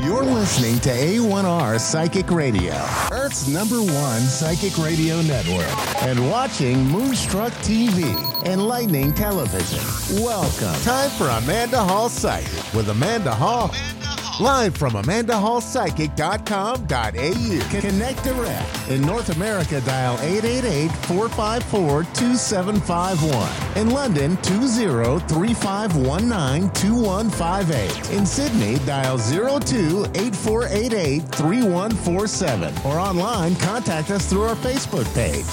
You're listening to A1R Psychic Radio, Earth's #1 psychic radio network, and watching Moonstruck TV and Lightning Television. Welcome. Time for Amanda Hall Psychic with Amanda Hall. Live from AmandaHallPsychic.com.au. Connect direct. In North America, dial 888-454-2751. In London, 20-3519-2158. In Sydney, dial 02-8488-3147. Or online, contact us through our Facebook page,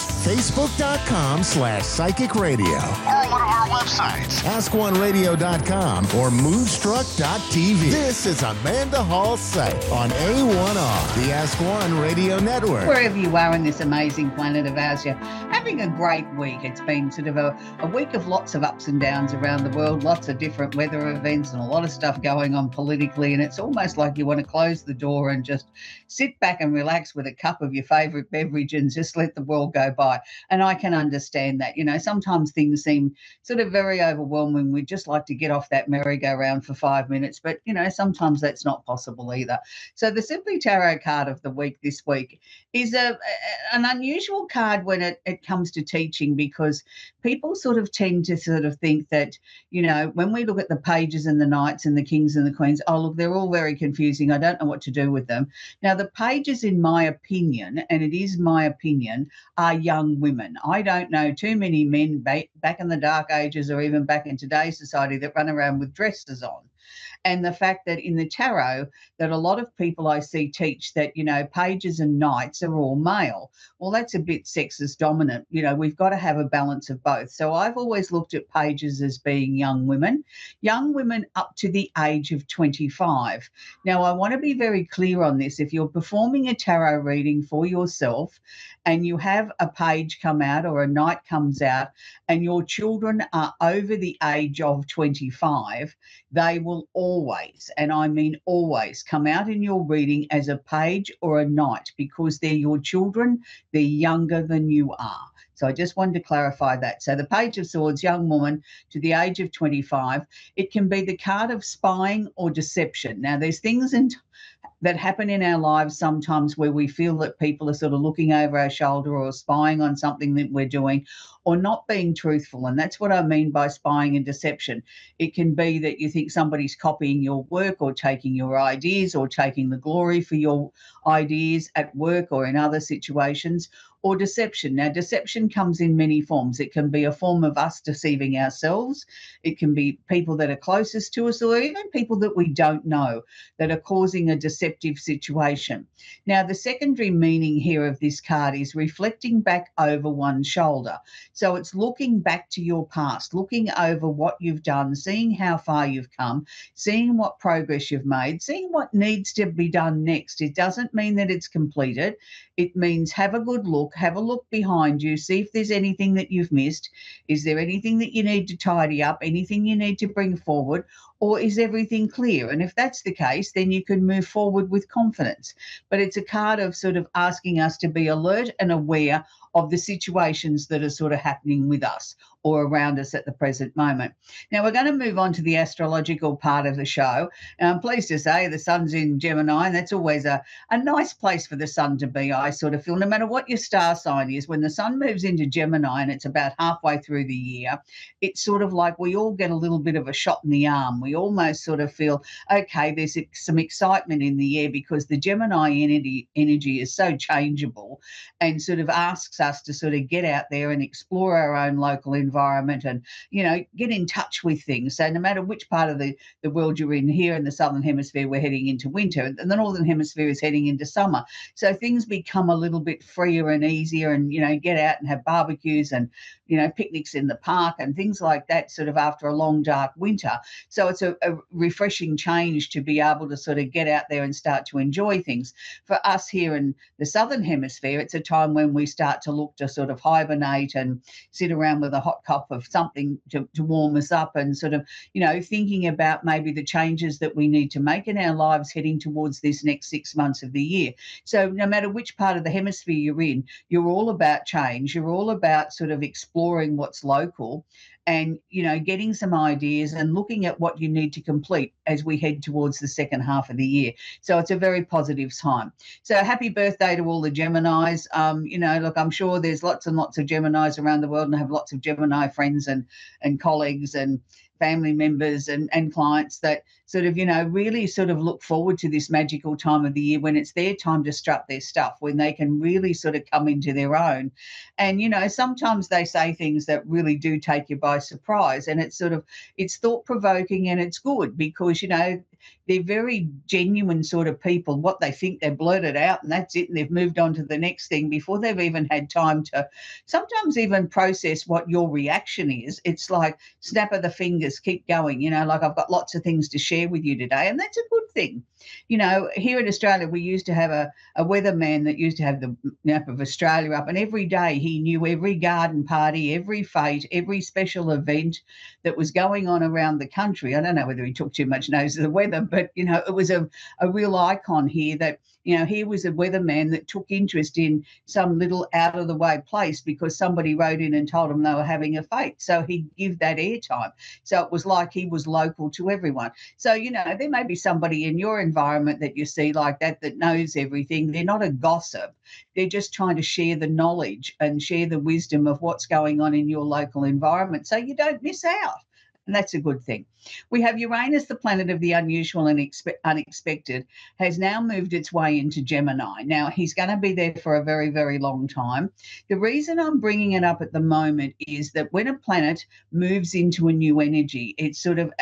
facebook.com/Psychic Radio. Or one of our websites, AskOneRadio.com or Moonstruck.tv. This is Amanda Hall Psych on A1R, the Ask One Radio Network. Wherever you are in this amazing planet of ours, you're having a great week. It's been sort of a week of lots of ups and downs around the world, lots of different weather events and a lot of stuff going on politically, and it's almost like you want to close the door and just sit back and relax with a cup of your favourite beverage and just let the world go by. And I can understand that. You know, sometimes things seem sort of very overwhelming. We'd just like to get off that merry-go-round for 5 minutes, but, you know, sometimes that's not possible either. So the Simply Tarot card of the week this week is an unusual card when it comes to teaching, because people sort of tend to sort of think that, you know, when we look at the pages and the knights and the kings and the queens, oh, look, they're all very confusing. I don't know what to do with them. Now, the pages, in my opinion, and it is my opinion, are young women. I don't know too many men back in the dark ages or even back in today's society that run around with dresses on. And the fact that in the tarot that a lot of people I see teach that, you know, pages and knights are all male. Well, that's a bit sexist dominant. You know, we've got to have a balance of both. So I've always looked at pages as being young women up to the age of 25. Now, I want to be very clear on this. If you're performing a tarot reading for yourself and you have a page come out or a knight comes out and your children are over the age of 25, they will always, and I mean always, come out in your reading as a page or a knight, because they're your children, they're younger than you are. So I just wanted to clarify that. So the Page of Swords, young woman to the age of 25, it can be the card of spying or deception. Now, there's things that happen in our lives sometimes where we feel that people are sort of looking over our shoulder or spying on something that we're doing or not being truthful. And that's what I mean by spying and deception. It can be that you think somebody's copying your work or taking your ideas or taking the glory for your ideas at work or in other situations, or deception. Now, deception comes in many forms. It can be a form of us deceiving ourselves. It can be people that are closest to us, or even people that we don't know that are causing a deceptive situation. Now, the secondary meaning here of this card is reflecting back over one's shoulder. So it's looking back to your past, looking over what you've done, seeing how far you've come, seeing what progress you've made, seeing what needs to be done next. It doesn't mean that it's completed. It means have a good look, have a look behind you, see if there's anything that you've missed. Is there anything that you need to tidy up, anything you need to bring forward, or is everything clear? And if that's the case, then you can move forward with confidence. But it's a card of sort of asking us to be alert and aware of the situations that are sort of happening with us or around us at the present moment. Now, we're going to move on to the astrological part of the show. And I'm pleased to say the sun's in Gemini, and that's always a nice place for the sun to be, I sort of feel, no matter what your star sign is. When the sun moves into Gemini and it's about halfway through the year, it's sort of like we all get a little bit of a shot in the arm. We almost sort of feel, okay, there's some excitement in the air, because the Gemini energy is so changeable and sort of asks us to sort of get out there and explore our own local environment and, you know, get in touch with things. So no matter which part of the world you're in, here in the Southern Hemisphere, we're heading into winter, and the Northern Hemisphere is heading into summer. So things become a little bit freer and easier, and, you know, get out and have barbecues and, you know, picnics in the park and things like that sort of after a long, dark winter. So it's a refreshing change to be able to sort of get out there and start to enjoy things. For us here in the Southern Hemisphere, it's a time when we start to look to sort of hibernate and sit around with a hot cup of something to warm us up, and sort of, you know, thinking about maybe the changes that we need to make in our lives heading towards this next 6 months of the year. So no matter which part of the hemisphere you're in, you're all about change. You're all about sort of exploring what's local and, getting some ideas and looking at what you need to complete as we head towards the second half of the year. So it's a very positive time. So happy birthday to all the Geminis. Look, I'm sure there's lots and lots of Geminis around the world, and I have lots of Gemini friends and colleagues and family members and clients that sort of, really sort of look forward to this magical time of the year when it's their time to strut their stuff, when they can really sort of come into their own. And, sometimes they say things that really do take you by surprise, and it's thought-provoking and it's good because, they're very genuine sort of people. What they think, they blurt it out and that's it, and they've moved on to the next thing before they've even had time to sometimes even process what your reaction is. It's like snap of the fingers, keep going, like I've got lots of things to share with you today, and that's a good thing. Here in Australia, we used to have a weatherman that used to have the map of Australia up, and every day he knew every garden party, every fete, every special event that was going on around the country. I don't know whether he took too much notice of the weather, but, it was a real icon here that, here was a weatherman that took interest in some little out-of-the-way place because somebody wrote in and told him they were having a fete. So he'd give that airtime. So it was like he was local to everyone. So, there may be somebody in your environment that you see like that knows everything. They're not a gossip. They're just trying to share the knowledge and share the wisdom of what's going on in your local environment so you don't miss out. And that's a good thing. We have Uranus, the planet of the unusual and unexpected, has now moved its way into Gemini. Now, he's going to be there for a very, very long time. The reason I'm bringing it up at the moment is that when a planet moves into a new energy, it's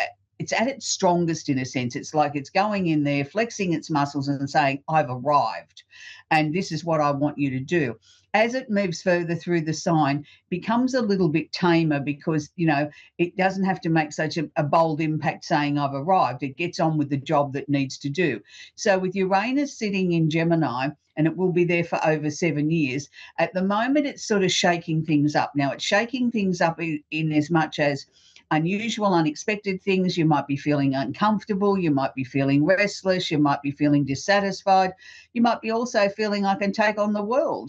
at its strongest in a sense. It's like it's going in there, flexing its muscles and saying, I've arrived, and this is what I want you to do. As it moves further through the sign, becomes a little bit tamer because, it doesn't have to make such a bold impact saying I've arrived. It gets on with the job that needs to do. So with Uranus sitting in Gemini, and it will be there for over 7 years, at the moment it's sort of shaking things up. Now, it's shaking things up in as much as unusual, unexpected things. You might be feeling uncomfortable. You might be feeling restless. You might be feeling dissatisfied. You might be also feeling I can take on the world.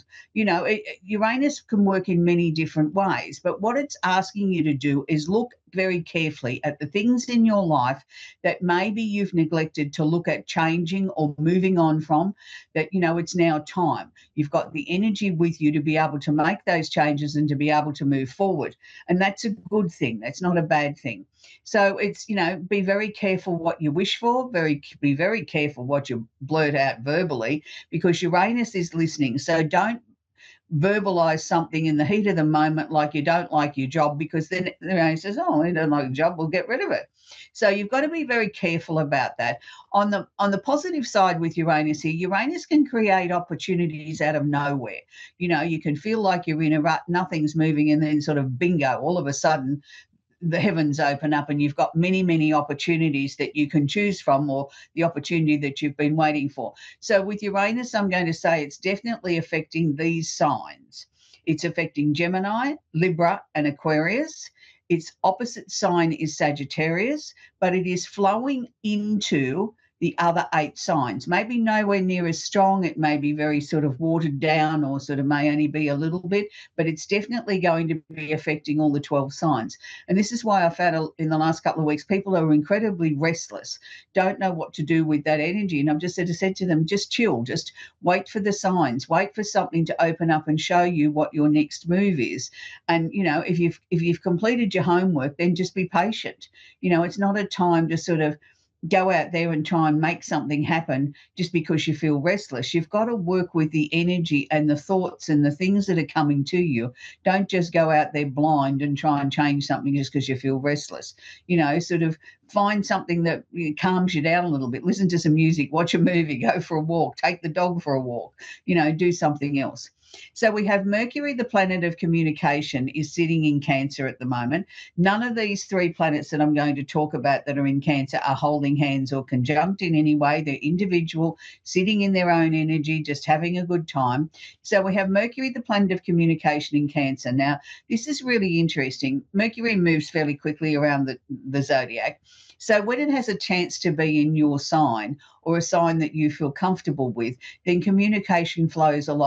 Uranus can work in many different ways, but what it's asking you to do is look very carefully at the things in your life that maybe you've neglected to look at changing or moving on from, that, it's now time. You've got the energy with you to be able to make those changes and to be able to move forward. And that's a good thing. That's not a bad thing. So it's, be very careful what you wish for, be very careful what you blurt out verbally, because Uranus is listening. So don't verbalize something in the heat of the moment like you don't like your job, because then Uranus says, oh, I don't like the job, we'll get rid of it. So you've got to be very careful about that. On the positive side with Uranus here, Uranus can create opportunities out of nowhere. You can feel like you're in a rut, nothing's moving, and then sort of bingo, all of a sudden the heavens open up and you've got many, many opportunities that you can choose from, or the opportunity that you've been waiting for. So with Uranus, I'm going to say it's definitely affecting these signs. It's affecting Gemini, Libra, and Aquarius. Its opposite sign is Sagittarius, but it is flowing into the other 8 signs. Maybe nowhere near as strong. It may be very sort of watered down, or sort of may only be a little bit, but it's definitely going to be affecting all the 12 signs. And this is why I found in the last couple of weeks, people are incredibly restless, don't know what to do with that energy. And I've just said to them, just chill, just wait for the signs, wait for something to open up and show you what your next move is. And, if you've completed your homework, then just be patient. It's not a time to sort of go out there and try and make something happen just because you feel restless. You've got to work with the energy and the thoughts and the things that are coming to you. Don't just go out there blind and try and change something just because you feel restless. Sort of find something that calms you down a little bit. Listen to some music, watch a movie, go for a walk, take the dog for a walk, do something else. So we have Mercury, the planet of communication, is sitting in Cancer at the moment. None of these 3 planets that I'm going to talk about that are in Cancer are holding hands or conjunct in any way. They're individual, sitting in their own energy, just having a good time. So we have Mercury, the planet of communication, in Cancer. Now, this is really interesting. Mercury moves fairly quickly around the zodiac. So when it has a chance to be in your sign, or a sign that you feel comfortable with, then communication flows a lot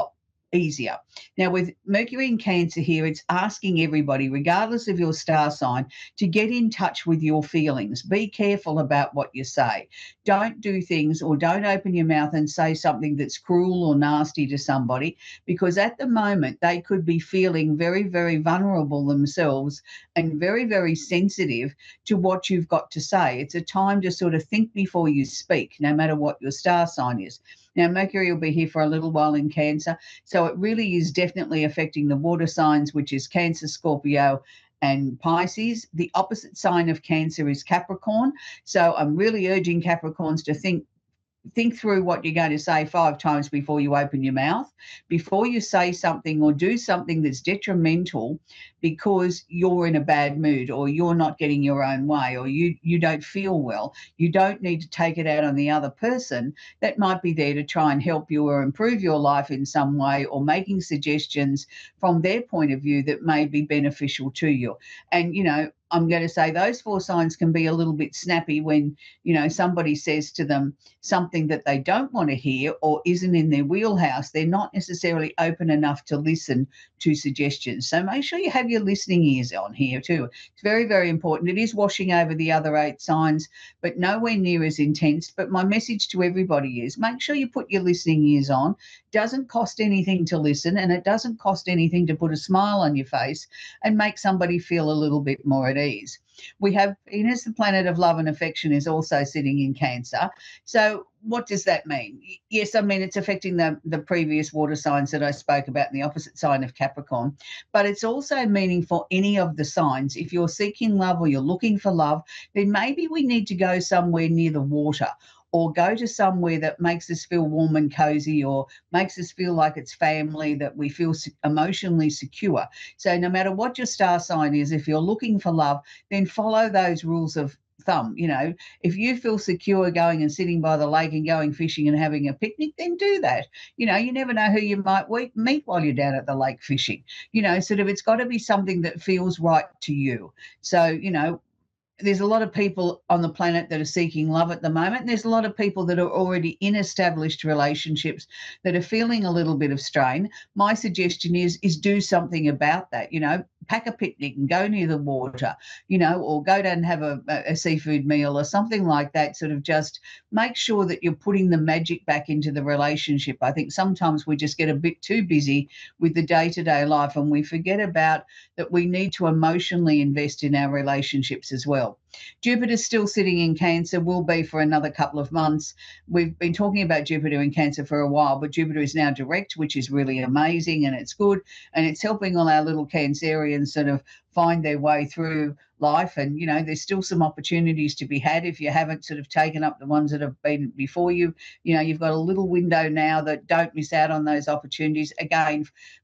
easier. Now, with Mercury in Cancer here, it's asking everybody, regardless of your star sign, to get in touch with your feelings. Be careful about what you say. Don't do things or don't open your mouth and say something that's cruel or nasty to somebody, because at the moment they could be feeling very, very vulnerable themselves and very, very sensitive to what you've got to say. It's a time to sort of think before you speak, no matter what your star sign is. Now, Mercury will be here for a little while in Cancer, so it really is definitely affecting the water signs, which is Cancer, Scorpio, and Pisces. The opposite sign of Cancer is Capricorn. So I'm really urging Capricorns to think through what you're going to say 5 times before you open your mouth, before you say something or do something that's detrimental because you're in a bad mood or you're not getting your own way or you don't feel well. You don't need to take it out on the other person that might be there to try and help you or improve your life in some way, or making suggestions from their point of view that may be beneficial to you. And, I'm going to say those 4 signs can be a little bit snappy when, somebody says to them something that they don't want to hear or isn't in their wheelhouse. They're not necessarily open enough to listen to suggestions. So make sure you have your listening ears on here too. It's very, very important. It is washing over the other 8 signs, but nowhere near as intense. But my message to everybody is make sure you put your listening ears on. It doesn't cost anything to listen, and it doesn't cost anything to put a smile on your face and make somebody feel a little bit more at ease. We have Venus, the planet of love and affection, is also sitting in Cancer. So what does that mean? Yes, I mean, it's affecting the previous water signs that I spoke about in the opposite sign of Capricorn, but it's also meaning for any of the signs. If you're seeking love or you're looking for love, then maybe we need to go somewhere near the water, or go to somewhere that makes us feel warm and cozy, or makes us feel like it's family, that we feel emotionally secure. So no matter what your star sign is, if you're looking for love, then follow those rules of thumb. If you feel secure going and sitting by the lake and going fishing and having a picnic, then do that. You never know who you might meet while you're down at the lake fishing. Sort of, it's got to be something that feels right to you. So, there's a lot of people on the planet that are seeking love at the moment. And there's a lot of people that are already in established relationships that are feeling a little bit of strain. My suggestion is do something about that. Pack a picnic and go near the water, or go down and have a seafood meal or something like that. Sort of just make sure that you're putting the magic back into the relationship. I think sometimes we just get a bit too busy with the day-to-day life, and we forget about that we need to emotionally invest in our relationships as well. Jupiter's still sitting in Cancer, will be for another couple of months. We've been talking about Jupiter in Cancer for a while, but Jupiter is now direct, which is really amazing, and it's good, and it's helping all our little Cancerians sort of find their way through life. And, there's still some opportunities to be had if you haven't sort of taken up the ones that have been before you. You've got a little window now, that don't miss out on those opportunities. Again,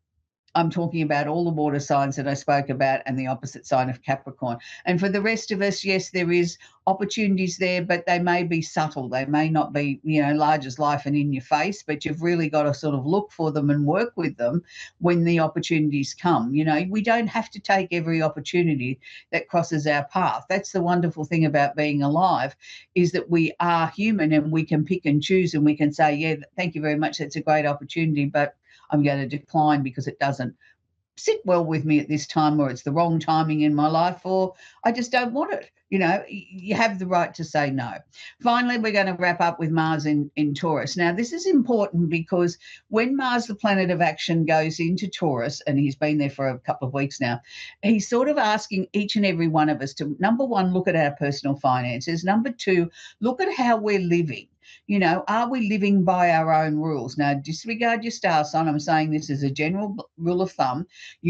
I'm talking about all the water signs that I spoke about and the opposite sign of Capricorn. And for the rest of us, yes, there is opportunities there, but they may be subtle. They may not be, large as life and in your face, but you've really got to sort of look for them and work with them when the opportunities come. We don't have to take every opportunity that crosses our path. That's the wonderful thing about being alive, is that we are human and we can pick and choose, and we can say, yeah, thank you very much, that's a great opportunity, but I'm going to decline because it doesn't sit well with me at this time, or it's the wrong timing in my life, or I just don't want it. You have the right to say no. Finally, we're going to wrap up with Mars in Taurus. Now, this is important because when Mars, the planet of action, goes into Taurus, and he's been there for a couple of weeks now, he's sort of asking each and every one of us to, number one, look at our personal finances. Number two, look at how we're living. Are we living by our own rules? Now, disregard your star sign. I'm saying this as a general rule of thumb.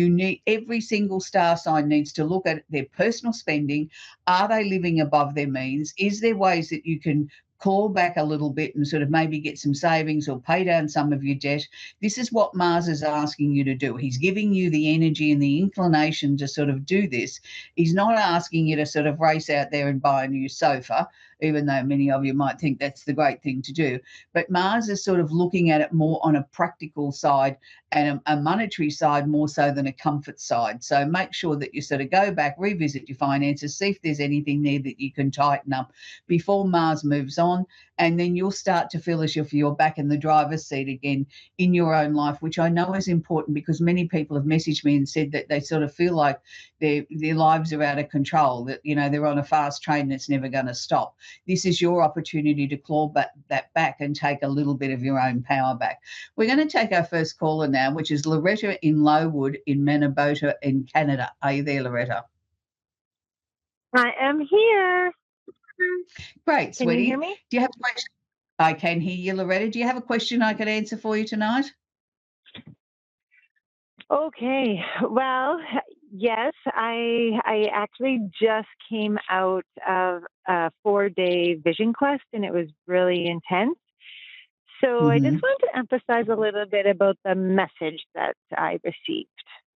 Every single star sign needs to look at their personal spending. Are they living above their means? Is there ways that you can claw back a little bit and sort of maybe get some savings or pay down some of your debt? This is what Mars is asking you to do. He's giving you the energy and the inclination to sort of do this. He's not asking you to sort of race out there and buy a new sofa. even though many of you might think that's the great thing to do. But Mars is sort of looking at it more on a practical side and a monetary side more so than a comfort side. So make sure that you sort of go back, revisit your finances, see if there's anything there that you can tighten up before Mars moves on. And then you'll start to feel as if you're back in the driver's seat again in your own life, which I know is important because many people have messaged me and said that they sort of feel like their lives are out of control, that, you know, they're on a fast train that's never going to stop. This is your opportunity to claw that back and take a little bit of your own power back. We're going to take our first caller now, which is Loretta in Lowood in Manitoba in Canada. Are you there, Loretta? I am here. Great, sweetie. Can you hear me? Do you have a question? I can hear you, Loretta. Do you have a question I could answer for you tonight? Okay. Well, yes, I actually just came out of a 4-day vision quest, and it was really intense. So I just wanted to emphasize a little bit about the message that I received.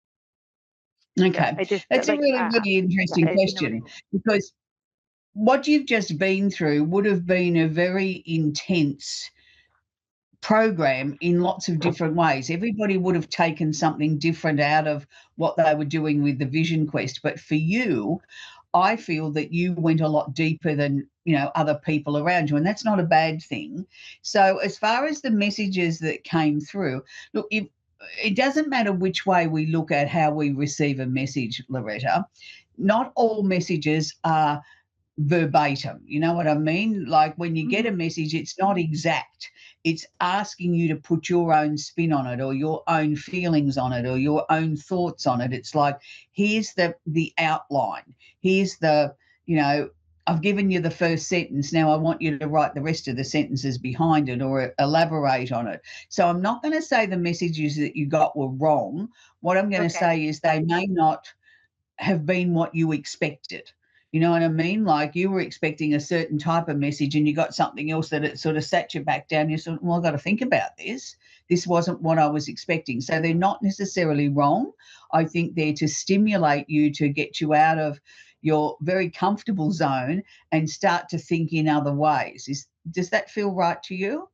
Okay. That's a really interesting question because what you've just been through would have been a very intense program in lots of different ways. Everybody would have taken something different out of what they were doing with the vision quest. But for you, I feel that you went a lot deeper than, you know, other people around you, and that's not a bad thing. So as far as the messages that came through, look, it doesn't matter which way we look at how we receive a message, Loretta. Not all messages are verbatim. You know what I mean? Like when you get a message, it's not exact. It's asking you to put your own spin on it or your own feelings on it or your own thoughts on it. It's like, here's the outline. Here's the, you know, I've given you the first sentence. Now I want you to write the rest of the sentences behind it or elaborate on it. So I'm not going to say the messages that you got were wrong. What I'm going to say is they may not have been what you expected. You know what I mean? Like you were expecting a certain type of message and you got something else that it sort of sat you back down. You sort of, well, I've got to think about this. This wasn't what I was expecting. So they're not necessarily wrong. I think they're to stimulate you to get you out of your very comfortable zone and start to think in other ways. Does that feel right to you?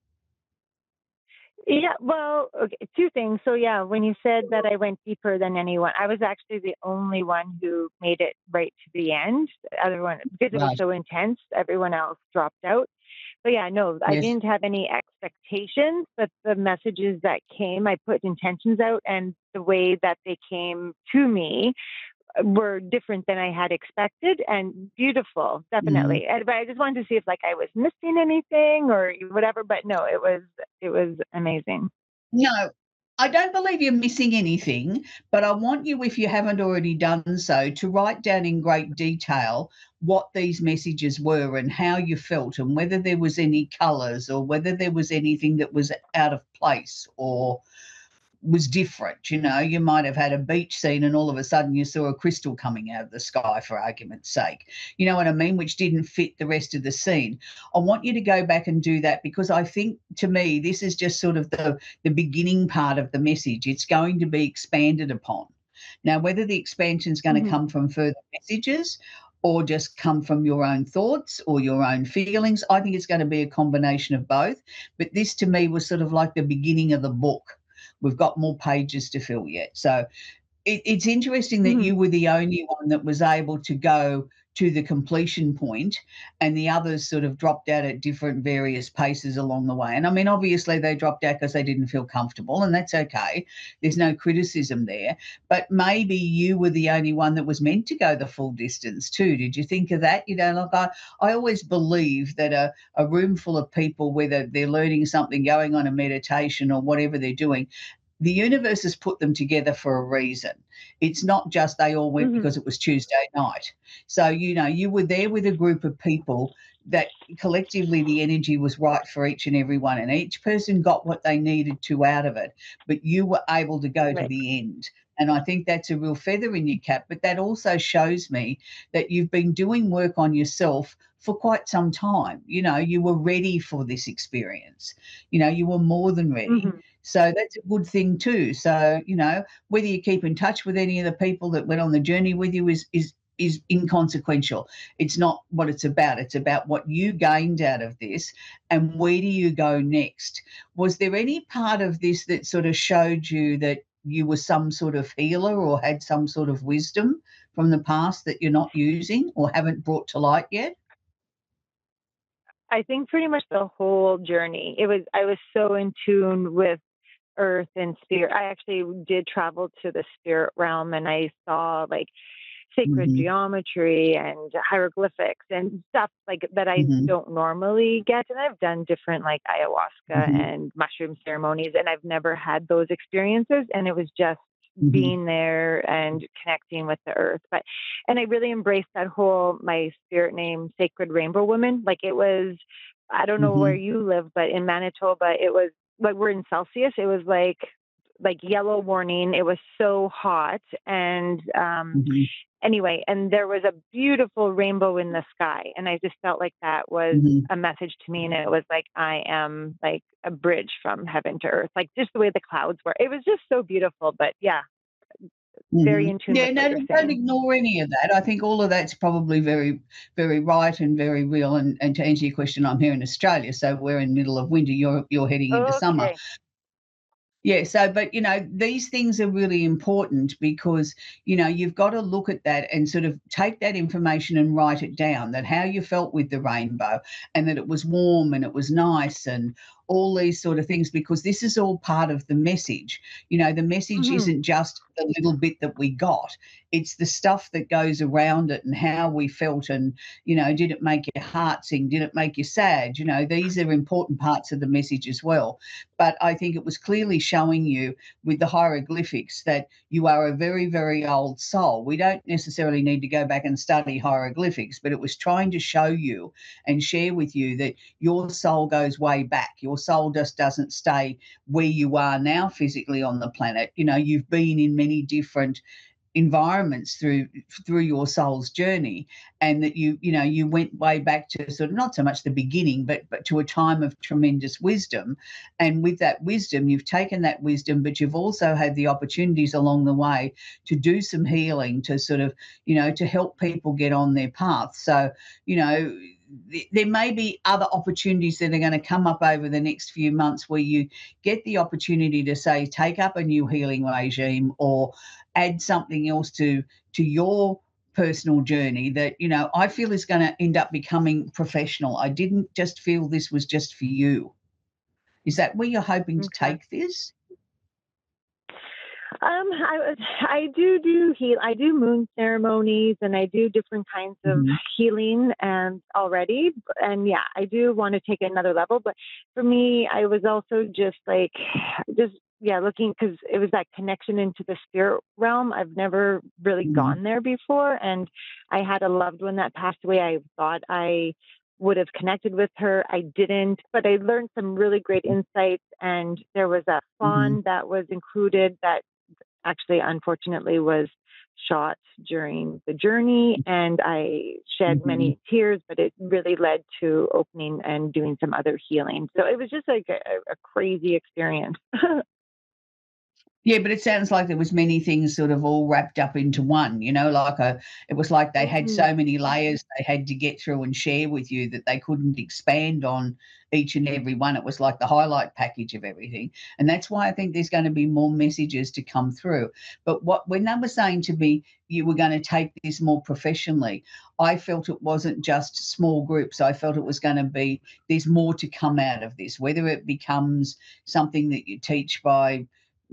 Yeah, well, okay, two things. So, yeah, when you said that I went deeper than anyone, I was actually the only one who made it right to the end. Everyone, because it was so intense, everyone else dropped out. But yeah, no, I didn't have any expectations, but the messages that came, I put intentions out, and the way that they came to me were different than I had expected and beautiful, definitely. But I just wanted to see if like I was missing anything or whatever. But no, it was amazing. No, I don't believe you're missing anything, but I want you, if you haven't already done so, to write down in great detail what these messages were and how you felt and whether there was any colours or whether there was anything that was out of place or was different. You know, you might have had a beach scene and all of a sudden you saw a crystal coming out of the sky, for argument's sake. You know what I mean? Which didn't fit the rest of the scene. I want you to go back and do that because I think, to me, this is just sort of the beginning part of the message. It's going to be expanded upon. Now, whether the expansion is going to come from further messages or just come from your own thoughts or your own feelings, I think it's going to be a combination of both. But this, to me, was sort of like the beginning of the book. We've got more pages to fill yet. So it's interesting that you were the only one that was able to go to the completion point and the others sort of dropped out at different various paces along the way. And I mean, obviously they dropped out because they didn't feel comfortable, and that's okay. There's no criticism there. But maybe you were the only one that was meant to go the full distance too. Did you think of that? You know, like I always believe that a room full of people, whether they're learning something, going on a meditation or whatever they're doing, the universe has put them together for a reason. It's not just they all went because it was Tuesday night. So, you know, you were there with a group of people that collectively the energy was right for each and every one, and each person got what they needed to out of it, but you were able to go to the end. And I think that's a real feather in your cap. But that also shows me that you've been doing work on yourself for quite some time. You know, you were ready for this experience. You know, you were more than ready. So that's a good thing too. So, you know, whether you keep in touch with any of the people that went on the journey with you is is inconsequential. It's not what it's about. It's about what you gained out of this and where do you go next. Was there any part of this that sort of showed you that you were some sort of healer or had some sort of wisdom from the past that you're not using or haven't brought to light yet? I think pretty much the whole journey. I was so in tune with earth and spirit. I actually did travel to the spirit realm and I saw like sacred geometry and hieroglyphics and stuff like that I don't normally get. And I've done different like ayahuasca and mushroom ceremonies, and I've never had those experiences. And it was just being there and connecting with the earth. And I really embraced that whole, my spirit name, Sacred Rainbow Woman. Like it was, I don't know where you live, but in Manitoba, it was like, we're in Celsius. It was like yellow warning. It was so hot. And, anyway, and there was a beautiful rainbow in the sky. And I just felt like that was a message to me. And it was like, I am like a bridge from heaven to earth, like just the way the clouds were. It was just so beautiful. But yeah, very in tune. Yeah, no, don't ignore any of that. I think all of that's probably very, very right and very real. And to answer your question, I'm here in Australia, so we're in the middle of winter. You're heading into summer. Yeah. So, but, these things are really important because, you've got to look at that and sort of take that information and write it down, that how you felt with the rainbow and that it was warm and it was nice and all these sort of things, because this is all part of the message. The message isn't just the little bit that we got. It's the stuff that goes around it and how we felt and, did it make your heart sing? Did it make you sad? These are important parts of the message as well. But I think it was clearly showing you with the hieroglyphics that you are a very, very old soul. We don't necessarily need to go back and study hieroglyphics, but it was trying to show you and share with you that your soul goes way back. Your soul just doesn't stay where you are now physically on the planet. You've been in many different environments through your soul's journey, and that you went way back to sort of not so much the beginning, but to a time of tremendous wisdom. And with that wisdom, you've taken that wisdom, but you've also had the opportunities along the way to do some healing, to sort of, to help people get on their path. So, there may be other opportunities that are going to come up over the next few months where you get the opportunity to say, take up a new healing regime or add something else to your personal journey that, I feel is going to end up becoming professional. I didn't just feel this was just for you. Is that where you're hoping to take this? I do heal. I do moon ceremonies and I do different kinds of healing and already. And yeah, I do want to take it another level. But for me, I was also looking, because it was that connection into the spirit realm. I've never really gone there before. And I had a loved one that passed away. I thought I would have connected with her. I didn't, but I learned some really great insights. And there was a fawn that was included that actually, unfortunately, was shot during the journey, and I shed many tears, but it really led to opening and doing some other healing. So it was just like a crazy experience. Yeah, but it sounds like there was many things sort of all wrapped up into one, it was like they had so many layers they had to get through and share with you that they couldn't expand on each and every one. It was like the highlight package of everything. And that's why I think there's going to be more messages to come through. But when they were saying to me, you were going to take this more professionally, I felt it wasn't just small groups. I felt it was going to be, there's more to come out of this, whether it becomes something that you teach by,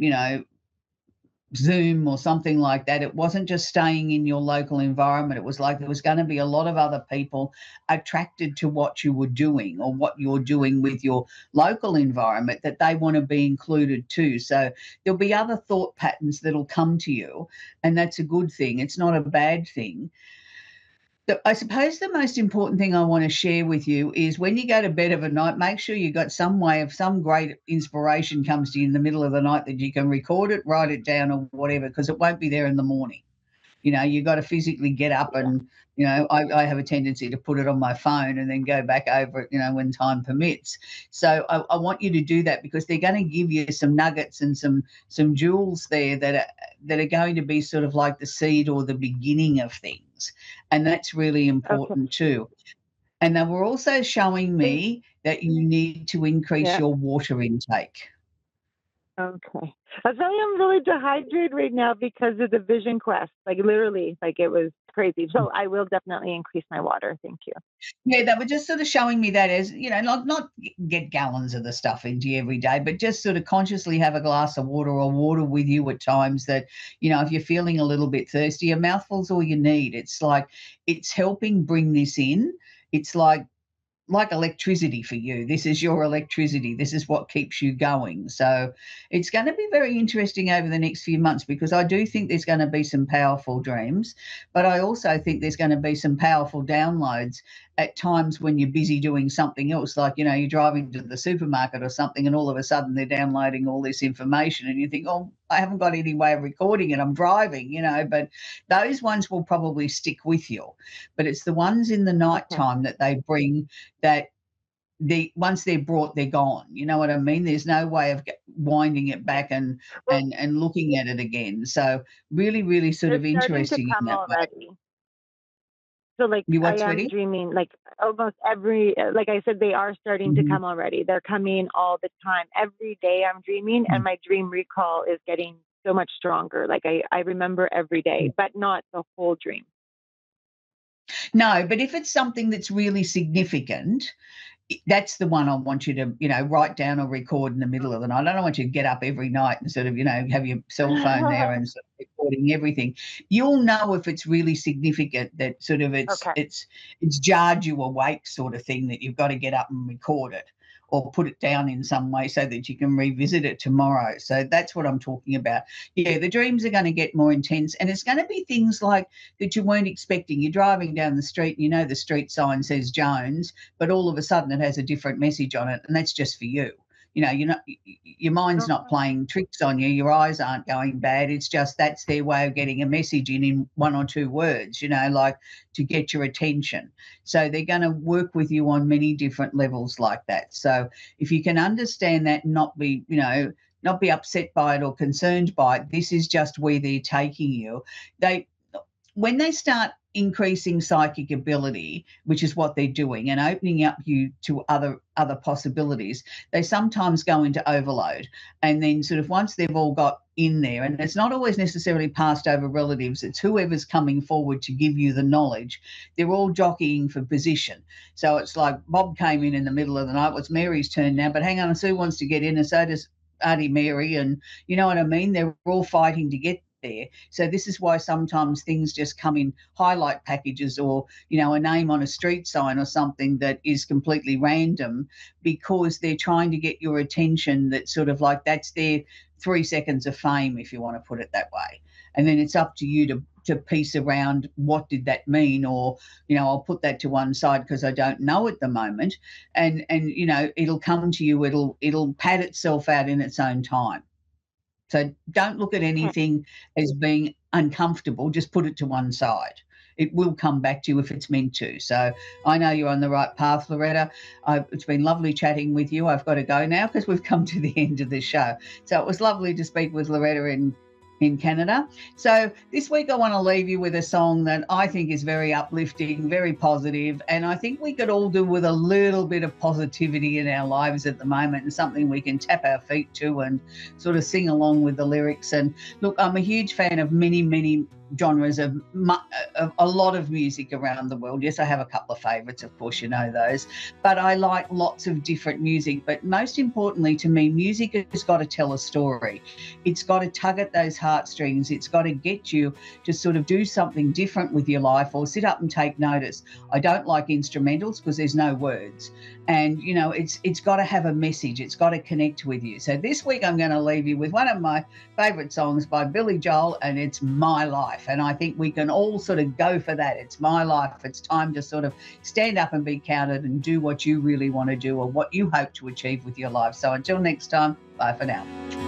Zoom or something like that. It wasn't just staying in your local environment. It was like there was going to be a lot of other people attracted to what you were doing or what you're doing with your local environment, that they want to be included too. So there'll be other thought patterns that'll come to you, and that's a good thing. It's not a bad thing. I suppose the most important thing I want to share with you is when you go to bed of a night, make sure you've got some way of some great inspiration comes to you in the middle of the night that you can record it, write it down or whatever, because it won't be there in the morning. You've got to physically get up and, I have a tendency to put it on my phone and then go back over it, when time permits. So I want you to do that, because they're going to give you some nuggets and some jewels there that are going to be sort of like the seed or the beginning of things. And that's really important too. And they were also showing me that you need to increase your water intake. Okay. I'll tell you, I'm really dehydrated right now because of the Vision Quest. Like literally, like it was crazy. So I will definitely increase my water. Thank you. Yeah, they were just sort of showing me that as, not get gallons of the stuff into you every day, but just sort of consciously have a glass of water or water with you at times that, if you're feeling a little bit thirsty, a mouthful's all you need. It's like, it's helping bring this in. It's like electricity for you. This is your electricity. This is what keeps you going. So it's going to be very interesting over the next few months, because I do think there's going to be some powerful dreams, but I also think there's going to be some powerful downloads at times when you're busy doing something else, like, you're driving to the supermarket or something, and all of a sudden they're downloading all this information and you think, oh, I haven't got any way of recording it, I'm driving, but those ones will probably stick with you. But it's the ones in the nighttime that they bring, that once they're brought, they're gone. You know what I mean? There's no way of winding it back and looking at it again. So really, really sort of interesting in that way. So I am dreaming like almost every, like I said, they are starting to come already. They're coming all the time. Every day I'm dreaming and my dream recall is getting so much stronger. Like I remember every day, but not the whole dream. No, but if it's something that's really significant, that's the one I want you to, write down or record in the middle of the night. I don't want you to get up every night and sort of, have your cell phone there and sort of recording everything. You'll know if it's really significant, that sort of it's jarred you awake sort of thing, that you've got to get up and record it or put it down in some way so that you can revisit it tomorrow. So that's what I'm talking about. Yeah, the dreams are going to get more intense, and it's going to be things like that you weren't expecting. You're driving down the street and the street sign says Jones, but all of a sudden it has a different message on it, and that's just for you. Your mind's not playing tricks on you. Your eyes aren't going bad. It's just that's their way of getting a message in one or two words, like to get your attention. So they're going to work with you on many different levels like that. So if you can understand that and not be upset by it or concerned by it, this is just where they're taking you. When they start increasing psychic ability, which is what they're doing, and opening up you to other possibilities, they sometimes go into overload. And then sort of once they've all got in there, and it's not always necessarily passed over relatives, it's whoever's coming forward to give you the knowledge, they're all jockeying for position. So it's like Bob came in the middle of the night, well, it's Mary's turn now, but hang on, Sue wants to get in, and so does Auntie Mary, and you know what I mean? They're all fighting to get there. So this is why sometimes things just come in highlight packages, or a name on a street sign or something that is completely random, because they're trying to get your attention. That sort of like that's their 3 seconds of fame, if you want to put it that way. And then it's up to you to piece around what did that mean, or I'll put that to one side because I don't know at the moment, and it'll come to you, it'll pad itself out in its own time. So don't look at anything as being uncomfortable. Just put it to one side. It will come back to you if it's meant to. So I know you're on the right path, Loretta. It's been lovely chatting with you. I've got to go now because we've come to the end of the show. So it was lovely to speak with Loretta in Canada. So this week I want to leave you with a song that I think is very uplifting, very positive, and I think we could all do with a little bit of positivity in our lives at the moment, and something we can tap our feet to and sort of sing along with the lyrics. And look, I'm a huge fan of many genres of a lot of music around the world. Yes, I have a couple of favourites, of course, those, but I like lots of different music. But most importantly to me, music has got to tell a story. It's got to tug at those heartstrings. It's got to get you to sort of do something different with your life, or sit up and take notice. I don't like instrumentals because there's no words, and it's got to have a message. It's got to connect with you. So this week I'm going to leave you with one of my favourite songs by Billy Joel, and it's My Life. And I think we can all sort of go for that. It's my life. It's time to sort of stand up and be counted and do what you really want to do, or what you hope to achieve with your life. So until next time, bye for now.